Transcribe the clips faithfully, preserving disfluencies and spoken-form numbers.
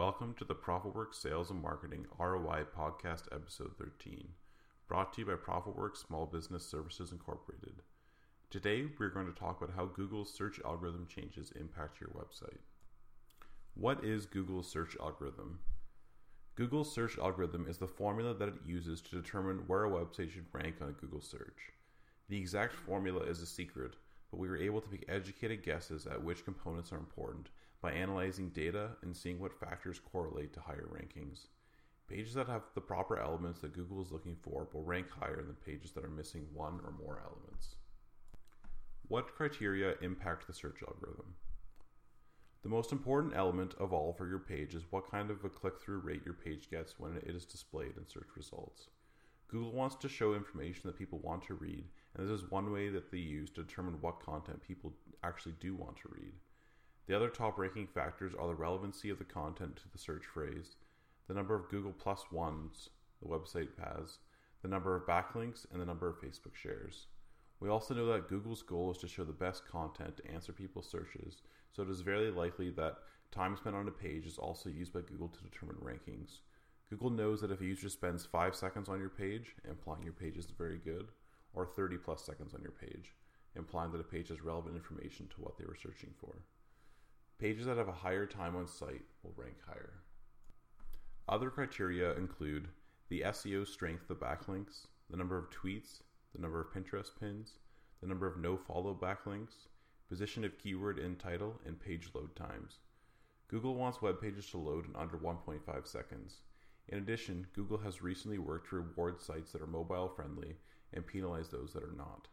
Welcome to the ProfitWorks Sales and Marketing R O I Podcast Episode thirteen, brought to you by ProfitWorks Small Business Services Incorporated. Today, we're going to talk about how Google's search algorithm changes impact your website. What is Google's search algorithm? Google's search algorithm is the formula that it uses to determine where a website should rank on a Google search. The exact formula is a secret, but we were able to make educated guesses at which components are important by analyzing data and seeing what factors correlate to higher rankings. Pages that have the proper elements that Google is looking for will rank higher than pages that are missing one or more elements. What criteria impact the search algorithm? The most important element of all for your page is what kind of a click-through rate your page gets when it is displayed in search results. Google wants to show information that people want to read, and this is one way that they use to determine what content people actually do want to read. The other top ranking factors are the relevancy of the content to the search phrase, the number of Google Plus ones the website has, the number of backlinks, and the number of Facebook shares. We also know that Google's goal is to show the best content to answer people's searches, so it is very likely that time spent on a page is also used by Google to determine rankings. Google knows that if a user spends five seconds on your page, implying your page is very good, or thirty plus seconds on your page, implying that a page has relevant information to what they were searching for. Pages that have a higher time on site will rank higher. Other criteria include the S E O strength of backlinks, the number of tweets, the number of Pinterest pins, the number of no-follow backlinks, position of keyword in title, and page load times. Google wants web pages to load in under one point five seconds. In addition, Google has recently worked to reward sites that are mobile-friendly and penalize those that are not.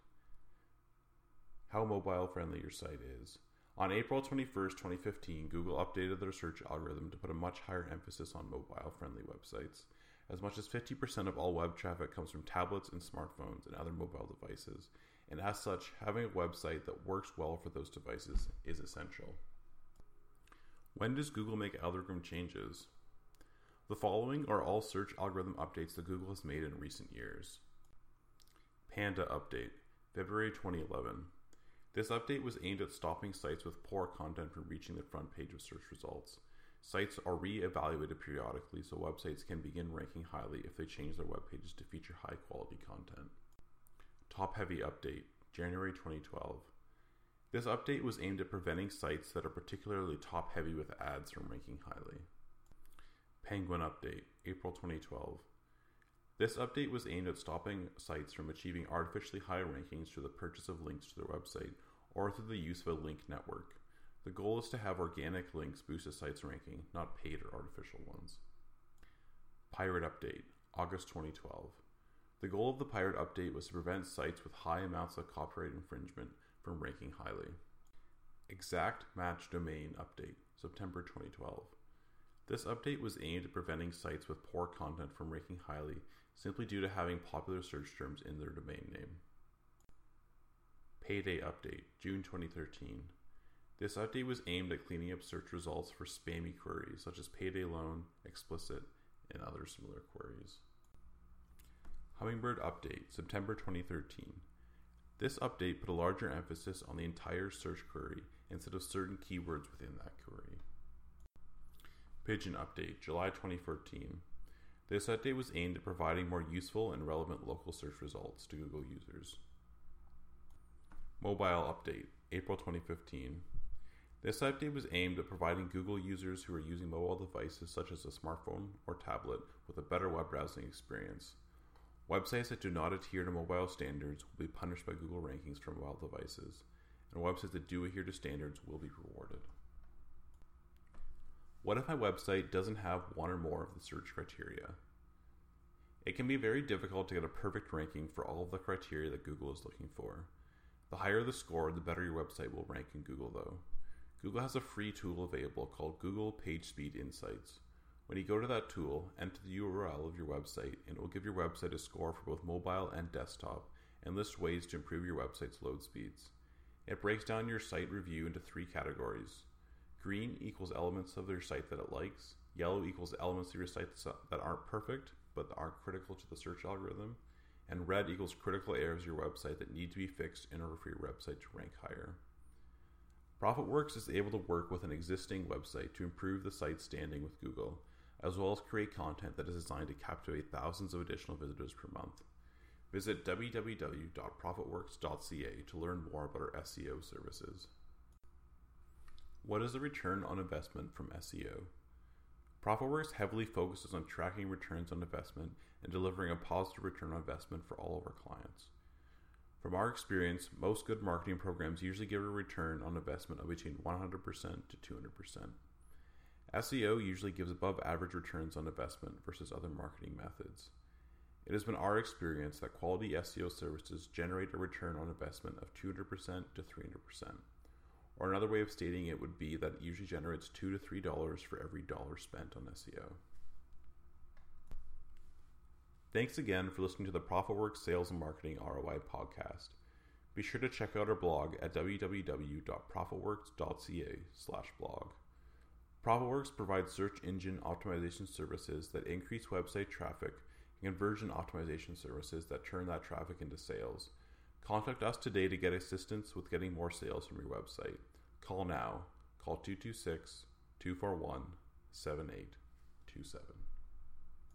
How mobile-friendly your site is. On April twenty-first, twenty fifteen, Google updated their search algorithm to put a much higher emphasis on mobile-friendly websites. As much as fifty percent of all web traffic comes from tablets and smartphones and other mobile devices, and as such, having a website that works well for those devices is essential. When does Google make algorithm changes? The following are all search algorithm updates that Google has made in recent years. Panda update, February twenty eleven. This update was aimed at stopping sites with poor content from reaching the front page of search results. Sites are re-evaluated periodically so websites can begin ranking highly if they change their web pages to feature high-quality content. Top-heavy update, January twenty twelve. This update was aimed at preventing sites that are particularly top-heavy with ads from ranking highly. Penguin update, April twenty twelve. This update was aimed at stopping sites from achieving artificially high rankings through the purchase of links to their website or through the use of a link network. The goal is to have organic links boost a site's ranking, not paid or artificial ones. Pirate update, August twenty twelve. The goal of the Pirate update was to prevent sites with high amounts of copyright infringement from ranking highly. Exact match domain update, September twenty twelve. This update was aimed at preventing sites with poor content from ranking highly simply due to having popular search terms in their domain name. Payday update, June twenty thirteen. This update was aimed at cleaning up search results for spammy queries such as payday loan, explicit, and other similar queries. Hummingbird update, September twenty thirteen. This update put a larger emphasis on the entire search query instead of certain keywords within that query. Pigeon update, July twenty fourteen. This update was aimed at providing more useful and relevant local search results to Google users. Mobile update, April twenty fifteen. This update was aimed at providing Google users who are using mobile devices such as a smartphone or tablet with a better web browsing experience. Websites that do not adhere to mobile standards will be punished by Google rankings for mobile devices, and websites that do adhere to standards will be rewarded. What if my website doesn't have one or more of the search criteria? It can be very difficult to get a perfect ranking for all of the criteria that Google is looking for. The higher the score, the better your website will rank in Google though. Google has a free tool available called Google PageSpeed Insights. When you go to that tool, enter the U R L of your website and it will give your website a score for both mobile and desktop and list ways to improve your website's load speeds. It breaks down your site review into three categories. Green equals elements of your site that it likes. Yellow equals elements of your site that aren't perfect but aren't critical to the search algorithm. And red equals critical areas of your website that need to be fixed in order for your website to rank higher. ProfitWorks is able to work with an existing website to improve the site's standing with Google, as well as create content that is designed to captivate thousands of additional visitors per month. Visit w w w dot profitworks dot c a to learn more about our S E O services. What is the return on investment from S E O? ProfitWorks heavily focuses on tracking returns on investment and delivering a positive return on investment for all of our clients. From our experience, most good marketing programs usually give a return on investment of between one hundred percent to two hundred percent. S E O usually gives above average returns on investment versus other marketing methods. It has been our experience that quality S E O services generate a return on investment of two hundred percent to three hundred percent. Or another way of stating it would be that it usually generates two to three dollars for every dollar spent on S E O. Thanks again for listening to the ProfitWorks Sales and Marketing R O I podcast. Be sure to check out our blog at w w w dot profitworks dot c a slash blog. ProfitWorks provides search engine optimization services that increase website traffic and conversion optimization services that turn that traffic into sales. Contact us today to get assistance with getting more sales from your website. Call now. Call two two six, two four one, seven eight two seven.